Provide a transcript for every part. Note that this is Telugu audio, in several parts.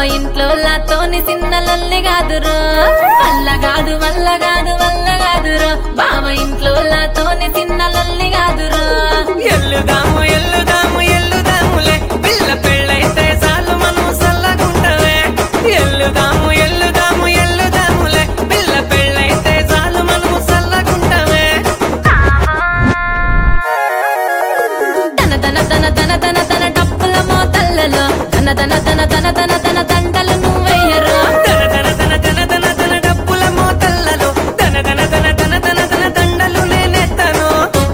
ఇంట్లో లాతోని సిన్నలల్లి కాదురో వల్లగాదు వల్లగాదు వల్లగాదురో బావ ఇంట్లో లాతోని సిన్నలల్లి కాదురో ఎల్లుదాము ఎల్లుదాము ఎల్లుదాములే పిల్ల పెళ్ళైతే చాలు మనం సల్లగుంటవే ఎల్లుదాము ఎల్లుదాము ఎల్లుదాములే పిల్ల పెళ్ళైతే చాలు మనం సల్లగుంటవే తన తన తన తన తన తన డప్పుల మోతల్లలో తన తన తన తన తన తన తంటలు నువ్వెయ్యరు తన తన తన తన తన తన డప్పుల మోతల్లలో తన తన తన తన తన తన దండలు నేనెత్తను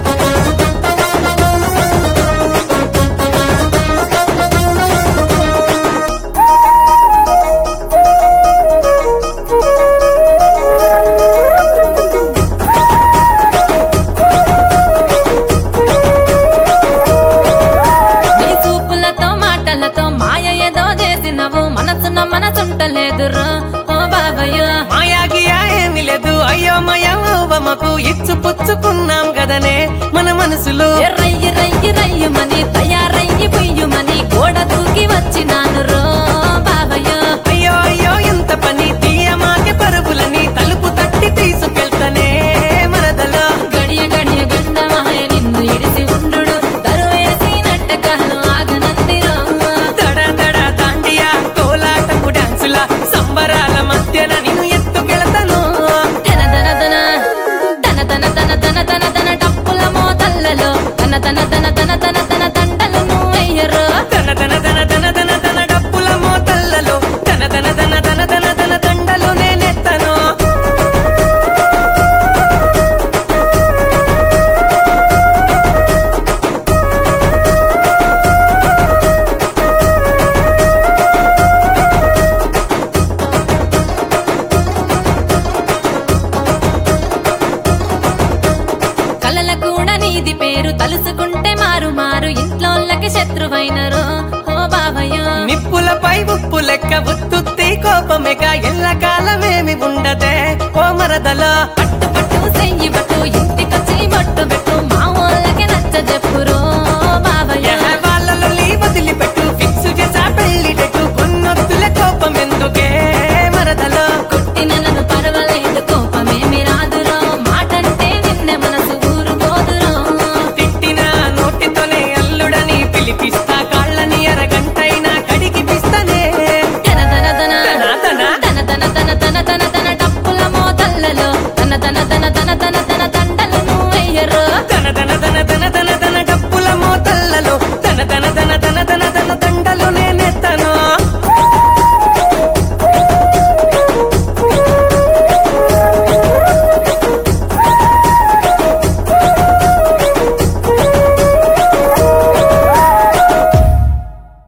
నీ చూపులతో మాటలతో మాయ ఏదో చేసినవు మనసున మనసుంటలేదురో ఓ బాబయ్య మాయాగియా ఏమి లేదు అయ్యో మయమకు ఇచ్చు పుచ్చుకున్నాం కదనే మన మనసులో రయ్యి రయ్యి రయ్యుమని తయారయ్యి పొయ్యుమని గోడ దూకి వచ్చినాను రో బాబయ్య అయ్యో అయ్యో ఎంత పని తీయమాకే పరుగులని తలుపు తట్టి తీసుకెళ్తానే మనదలో గడియ గడియ గండమాయ నిన్ను ఇడిసి ఉండు దరువేసినట్ట కాలు ఆగనందిరో దడ దడ దాండియా కోలాటపు డాన్సుల సంబరాల మధ్యన నిన్ను ఎత్తుకెళ్తాను తన తన తన తన తన తన తన తన తన డప్పుల మోతల్లలో తన తన తన తన తన తన తంటలు నువ్వెయ్యరు తన తన తన తన తన తన డప్పుల మోతల్లలో తన తన తన తన తన తన దండలు నేనెత్తను కలల కూడా నీది పేరు తలుసుకుంటే మారు మారు ఇంట్లోళ్ళకి శత్రువైనరు ఓ బాబయ్య నిప్పులపై ఉప్పు లెక్క ఉత్తుత్తి కోపమేక ఎల్లకాలమేమి ఉండదే ఓ మరదలా పట్టు పట్టు చెయ్యి పట్టు ఇంటికొచ్చి బొట్టు పెట్టు